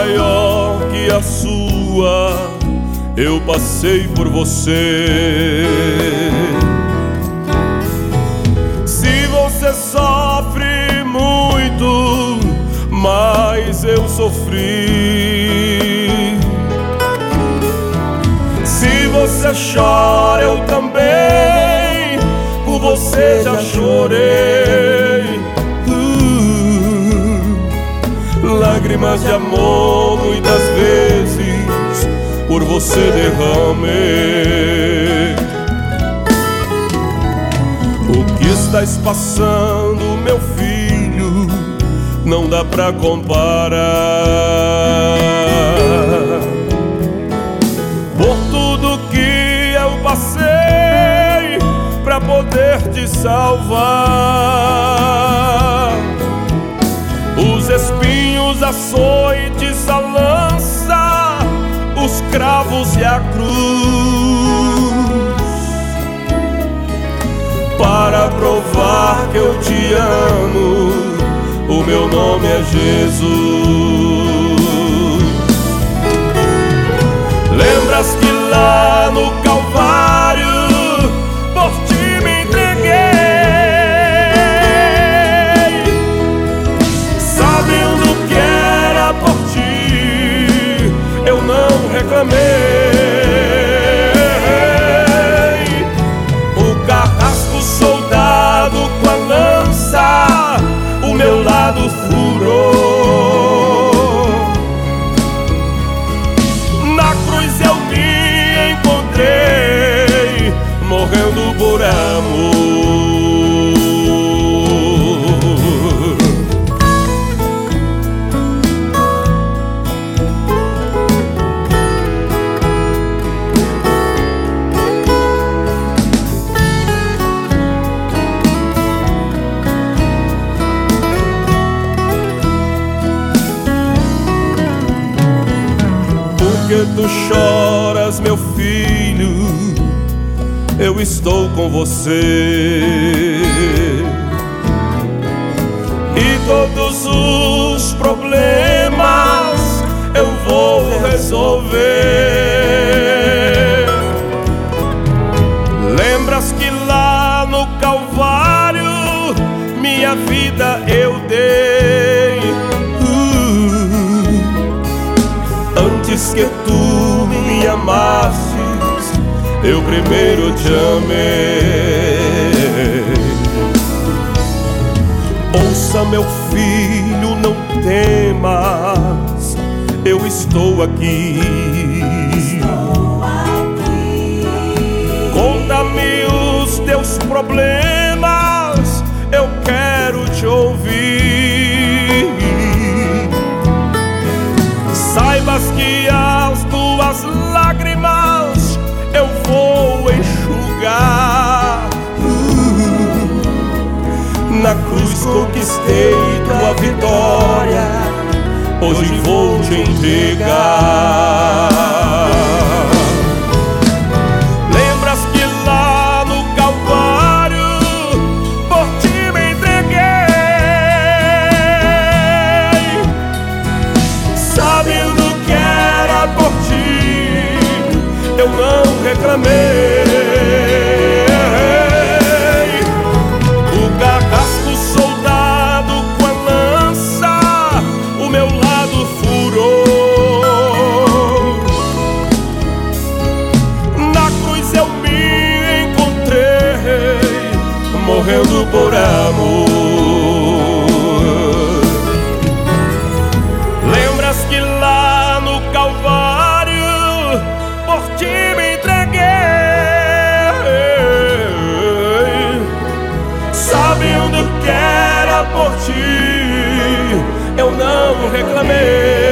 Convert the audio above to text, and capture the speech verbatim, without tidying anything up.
maior que a sua, eu passei por você. Se você sofre muito, mas eu sofri. Se você chora, eu também por você já chorei. uh, Lágrimas de amor muitas vezes por você derramei. O que estás passando, meu filho, não dá pra comparar. Por tudo que eu passei pra poder te salvar, os espinhos, açoites, a lança, os cravos e a cruz, para provar que eu te amo, o meu nome é Jesus. Lembras que lá no Calvário por ti me entreguei, sabendo que era por ti, eu não reclamei. O carrasco soldado com a lança o meu lado furou. Na cruz eu me encontrei, morrendo por amor. Porque tu choras, meu filho, eu estou com você. E todos os problemas eu vou resolver. Lembras que lá no Calvário minha vida eu dei. Antes que tu me amasses, eu primeiro te amei. Ouça, meu filho, não temas, eu estou aqui. Estou aqui. Conta-me os teus problemas, eu quero te ouvir. Saibas que as tuas lágrimas eu vou enxugar. uh, Na cruz conquistei tua vitória, hoje vou te entregar. Lembras que lá no Calvário por ti me entreguei, sabendo que era por ti, eu não reclamei. O carrasco soldado com a lança o meu lado furou. Na cruz eu me encontrei, morrendo por amor. Lembras que lá no Calvário por ti me entreguei, sabendo que era por ti, eu não reclamei.